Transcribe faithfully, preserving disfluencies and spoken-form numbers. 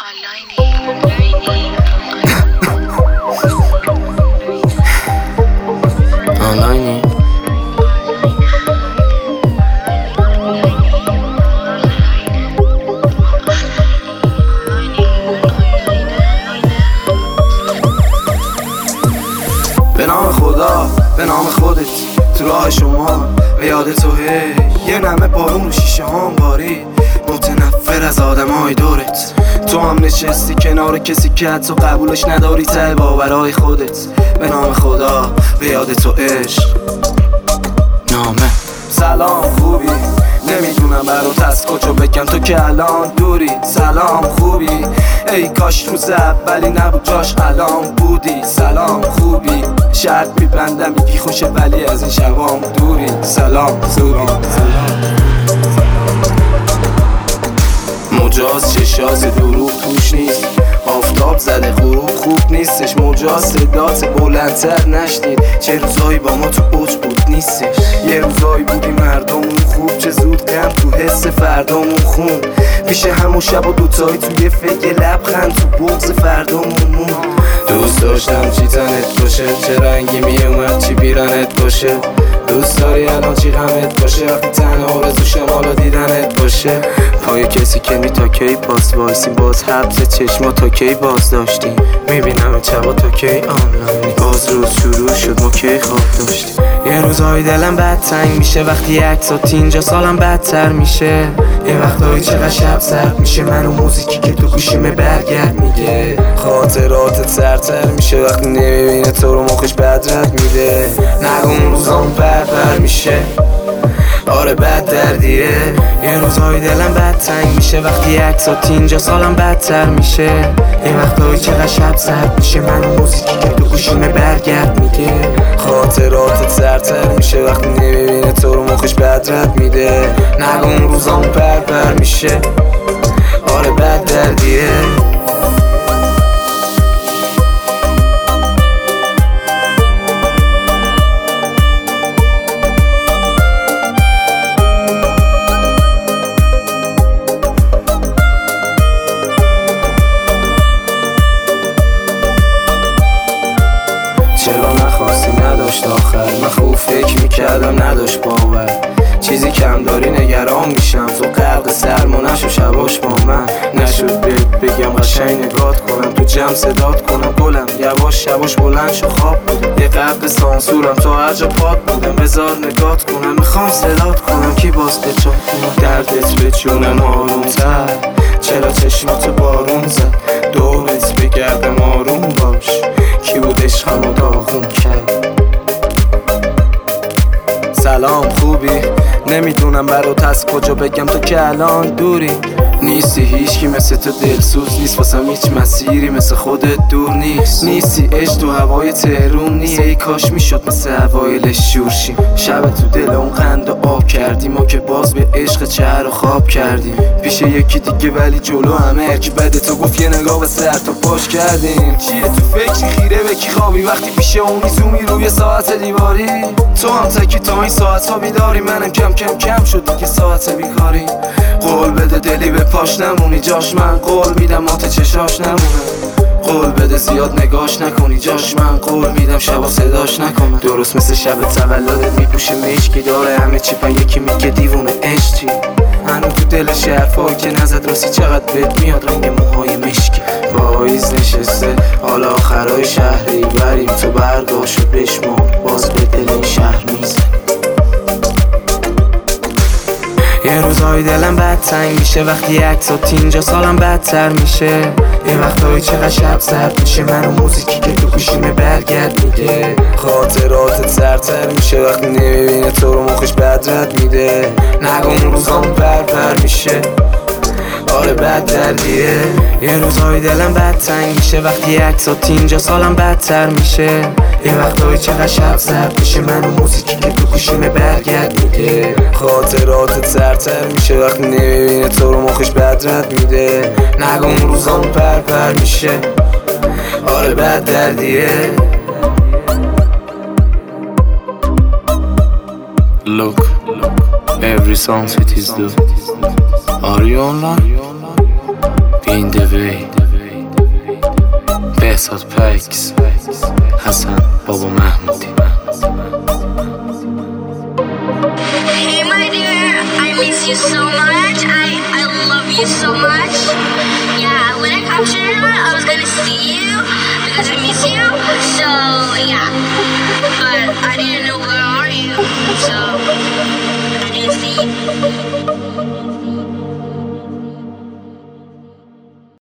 آنلاینی به نام خدا، به نام خودت، تو راه شما به یاد تو هی یه نمه بارون رو شیشه هام باری، متنفر از آدم های دورت. تو هم نشستی کنار کسی که حتی قبولش نداری ته باورهای خودت. به نام خدا، به یاد تو عشق نامه. سلام خوبی؟ نمیدونم برات از کجا بگم تو که الان دوری. سلام خوبی؟ ای کاش روز اولی نبود جاش الان بودی. سلام خوبی؟ شرط میبندم میگی خوشه ولی از این شبام دوری. سلام خوبی؟ مجاز چشاز دروغ توش نیست، آفتاب زده غروب خوب نیستش. مجاز صدات بلندتر نشنید، چه روزایی با ما تو اوج بود نیستش. یه روزایی بودی مردمون خوب، چه زود غم تو حس فردامون خون. پیش همون شب و دوتایی توی فکر لبخند تو بغض فردامون مون. دوست داشتم چی تنت باشه، چه رنگی میومد چی بیرنت باشه. دوست داری الان چی غمت باشه، وقتی تنها آرزوشم حالا دیدنت باشه. پای کسی که می تا کی باز وایسی، باز حبس چشما تا کی باز داشتیم. میبینم چبا تا کی آنلاینی، باز روز شروع شد ما کی خواب داشتیم. یه روزهای دلم بد تنگ میشه وقتی عکسات اینجا، سالم بدتر میشه. یه وقتایی چقدر شب سرد میشه، من و موزیکی که تو گوشیمه برگرد میگه. خاطراتت سرتر میشه وقتی نمیبینه تو رو، مخش بدرد میده. نگو اون روزام بر بر میشه، آره بد دردیه. یه روزهای دلم بد تنگ میشه وقتی عکسات اینجا، سالم بدتر میشه. یه وقتایی چقدر شب سرد میشه، من و موزیکی که تو گوشیمه برگرد میگه. خاطراتت سرتر میشه وقتی نمیبینه تو رو، مخش بدرد میده. نگو اون روزام بر بر میشه، آره بد دردیه. چرا نخواستی نداشت آخر، من خوب فکر میکردم نداشت باور. چیزی کم داری نگران میشم، تو غرق سرما نشو شباش با من. نشد بهت بگم قشنگ نگات کنم، تو جمع صدات کنم گلم. یواش شباش بلند شو خواب بودم، یه غرق سانسورم تا هر جا پات بودم. بذار نگات کنم، میخوام صدات کنم کی باز به جا دردت به جونم آرومتر. چرا چشمات بارون زد دورت بگردم آروم باش، کی بود عشقمو داغون کرد. سلام خوبی؟ نمیدونم برات از کجا بگم تو که الان دوری. نیستی هیچکی مثل تو دلسوز نیست، واسم هیچ مسیری مثل خودت دور نیست. نیستی عشق تو هوای تهرون نیست، ای کاش میشد مثل اوایلش شور شیم. شب تو دل اون قند آب کردیم، ما که باز به عشق چهر و خواب کردیم. پیش یکی دیگه ولی جلو همه هرکی بده تو گفت یه نگاه به سر تا پاش کردیم. چیه تو فکری خیره به کی خوابی، وقتی پیش اونی زومی روی ساعت دیواری. تو هم تکی تا این ساعت ها بیداری، منم کم کم کم شد دیگه ساعت بیکاری. قول بده دلی به پاش نمونی جاش، من قول میدم مات چشاش نمونه. قول بده زیاد نگاش نکنی جاش، من قول میدم شبا صداش نکنه. درست مثل شب تولدت میپوشه مشکی، داره همه چی پا یکی میگه دیوونه عشقی. هنو تو دلش حرفایی که نزد راستی چقدر بهت میاد رنگ موهای مشکی. پاییز نشسته حالا آخرای شهری، بریم تو برگاشو بشمار باز به دل این شهر میزن. یه روزهای دلم بد تنگ میشه وقتی عکسات اینجا، سالم بدتر میشه. یه وقتایی چقدر شب سرد میشه، من و موزیکی که تو گوشیمه برگرد میگه. خاطراتت سرتر میشه وقتی نمیبینه تو رو، مخش بدرد میده. نگو اون روزام بر بر میشه، آره بد دردیه. یه روزهای دلم بد تنگ میشه وقتی عکسات اینجا، سالم بدتر میشه. یه وقتایی چقدر شب سرد میشه، من و موزیکی که تو گوشیمه برگرد میگه. خاطراتت سرتر میشه وقتی نمیبینه تو رو، مخش بدرد میده. نگو اون روزام بر بر میشه، آره بد دردیه. Look, every song it is do. Are you online? In the way. بهزاد پکس حسن بابا محمودی. Hey my dear, I miss you so much. I, I love you so much. Yeah, when I come to New York, I was gonna see you because I miss you. So yeah, but I didn't know